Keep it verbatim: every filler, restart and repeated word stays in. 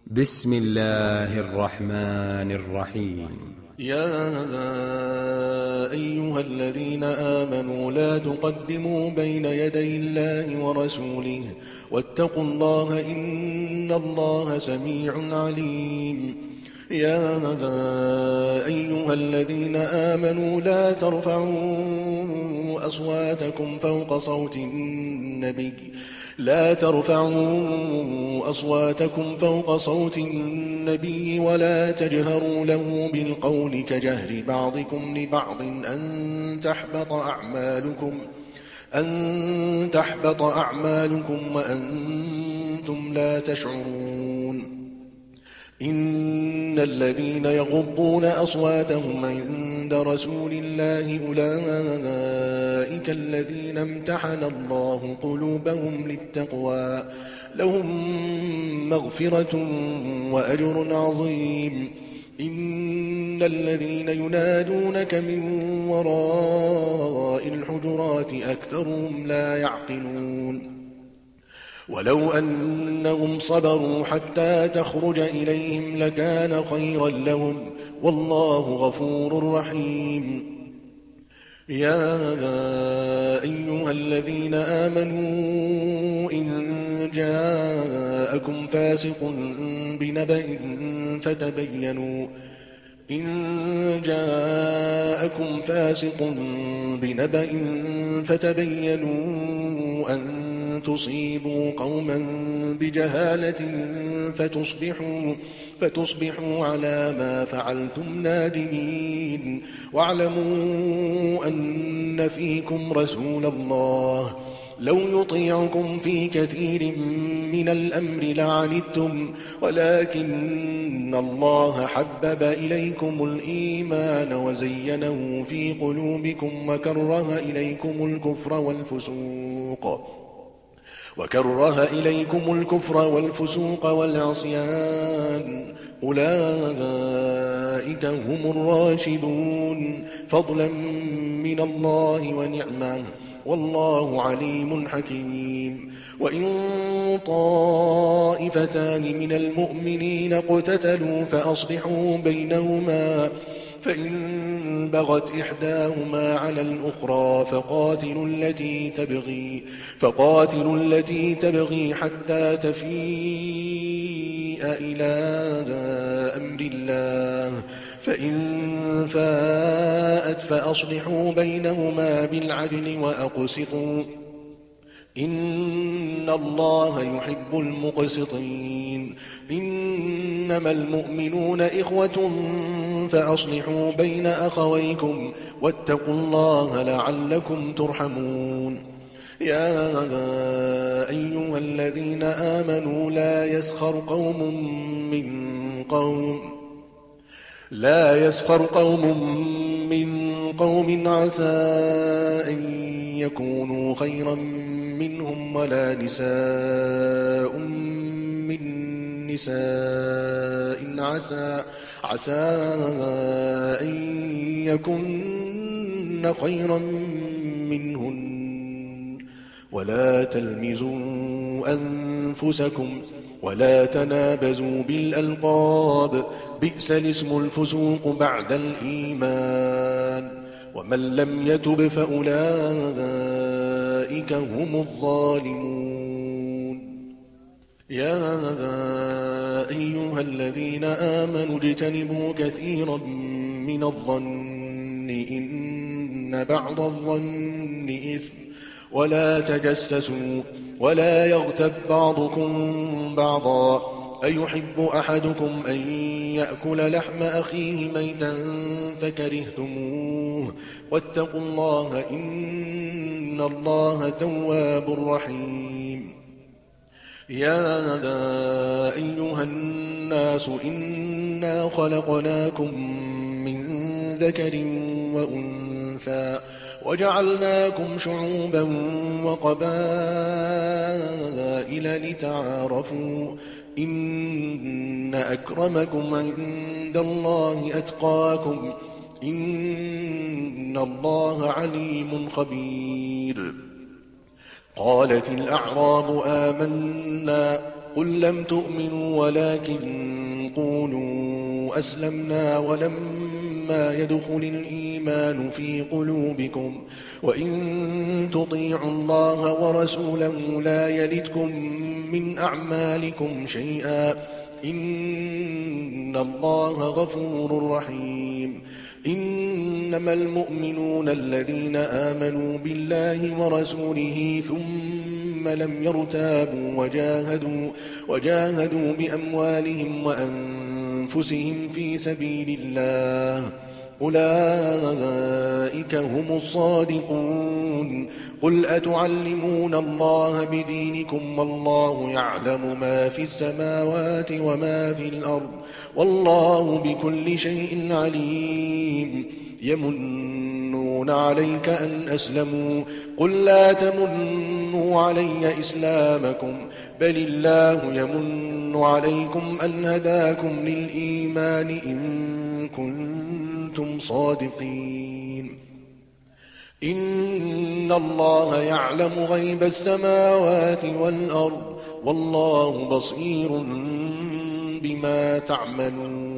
بسم الله الرحمن الرحيم. يا أيها الذين آمنوا لا تقدموا بين يدي الله ورسوله واتقوا الله إن الله سميع عليم. يا أيها الذين آمنوا لا ترفعوا أصواتكم فوق صوت النبي لا ترفعوا أصواتكم فوق صوت النبي ولا تجهروا له بالقول كجهر بعضكم لبعض أن تحبط أعمالكم أن تحبط أعمالكم وأنتم لا تشعرون. إن الذين يغضون أصواتهم عند رسول الله أولئك الذين امتحن الله قلوبهم للتقوى لهم مغفرة وأجر عظيم. إن الذين ينادونك من وراء الحجرات أكثرهم لا يعقلون. ولو أنهم صبروا حتى تخرج إليهم لكان خيرا لهم والله غفور رحيم. يا أيها الذين آمنوا إن جاءكم فاسق بنبأ فتبينوا إن جاءكم فاسق بنبأ فتبينوا أن تصيبوا قوما بجهالة فتصبحوا فتصبحوا على ما فعلتم نادمين. واعلموا أن فيكم رسول الله لو يطيعكم في كثير من الأمر لعنتم ولكن الله حبب إليكم الإيمان وزينه في قلوبكم وكره إليكم الكفر والفسوق وكره إليكم الكفر والفسوق والعصيان أولئك هم الراشدون فضلا من الله ونعمه والله عليم حكيم. وإن طائفتان من المؤمنين اقتتلوا فأصلحوا بينهما فإن بغت إحداهما على الأخرى فقاتلوا التي تبغي فقاتلوا التي تبغي حتى تفيء إلى أمر الله فإن فاءت فأصلحوا بينهما بالعدل وأقسطوا إن الله يحب المقسطين. إنما المؤمنون إخوة فأصلحوا بين أخويكم واتقوا الله لعلكم ترحمون. يا أيها الذين آمنوا لا يسخر قوم من قوم لا يسخر قوم من قوم عسى أن يكونوا خيرا منهم ولا نساء من نساء عسى عسى أن يكن خيرا منهن ولا تلمزوا أنفسكم ولا تنابزوا بالألقاب بئس الاسم الفسوق بعد الإيمان ومن لم يتب فأولئك هم الظالمون. يا أيها الذين آمنوا اجتنبوا كثيرا من الظن إن بعض الظن إثم ولا تجسسوا ولا يغتب بعضكم بعضا أيحب أحدكم أن يأكل لحم أخيه ميتا فكرهتموه واتقوا الله إن الله تواب رحيم. يا أيها الناس إنا خلقناكم من ذكر وأنثى وجعلناكم شعوبا وقبائل لتعارفوا إن أكرمكم عند الله أتقاكم إن الله عليم خبير. قالت الأعراب آمنا قل لم تؤمنوا ولكن قولوا أسلمنا ولما يدخل الإيمان في قلوبكم وإن تطيعوا الله ورسوله لا يلتكم من أعمالكم شيئا إن الله غفور رحيم. إنما المؤمنون الذين آمنوا بالله ورسوله ثم لم يرتابوا وجاهدوا, وجاهدوا بأموالهم وأنفسهم في سبيل الله أولئك هم الصادقون. قل أتعلمون الله بدينكم والله يعلم ما في السماوات وما في الأرض والله بكل شيء عليم. يمنون عليك أن أسلموا قل لا تمنوا علي إسلامكم بل الله يمن عليكم أن هداكم للإيمان إن كنتم صادقين. إن الله يعلم غيب السماوات والأرض والله بصير بما تعملون.